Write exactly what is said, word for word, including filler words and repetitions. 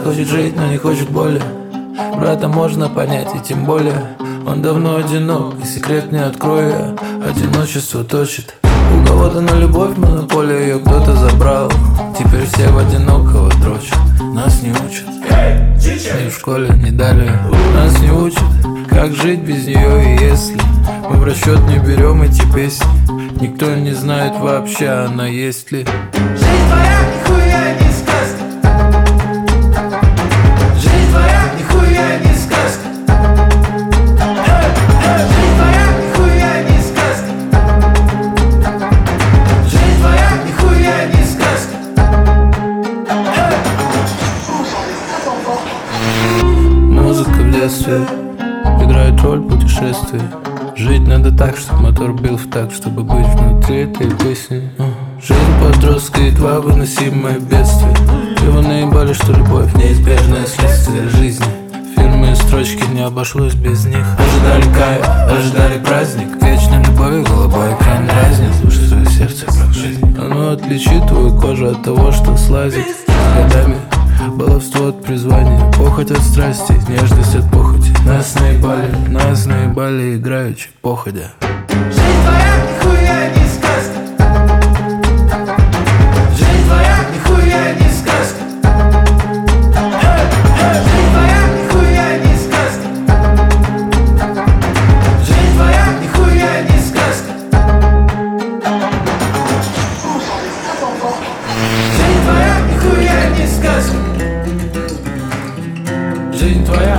хочет жить, но не хочет боли. Брата можно понять, и тем более он давно одинок, и секрет не открою я. Одиночество точит. У кого-то на любовь монополию ее кто-то забрал. Теперь все в одинокого дрочат. Нас не учат, и в школе не дали. Нас не учат, как жить без нее. И если мы в расчет не берем эти песни, никто не знает вообще, она есть ли. Жизнь твоя нихуя не сказка. Жизнь твоя нихуя не сказка. Жизнь твоя нихуя не сказка. Жизнь твоя нихуя не сказка. Музыка в детстве играет роль путешествий. Жить надо так, чтобы мотор бил в такт, чтобы быть внутри этой песни. Жизнь подростка и два выносимое бедствие. Его наебали, что любовь неизбежное следствие жизни. Фильмы и строчки, не обошлось без них. Ожидали кайф, ожидали праздник. Вечной любовью голубой экран разница, что твое сердце как жизнь. Оно отличит твою кожу от того, что слазит с годами. Баловство от призвания, похоть от страсти, нежность от похоти. Нас наебали, нас наебали, играючи, походя. Жизнь твоя нихуя не сказка. Жизнь твоя нихуя не сказка. Жизнь твоя нихуя не сказка. Жизнь твоя нихуя не сказка. Жизнь твоя нихуя не сказка. Жизнь твоя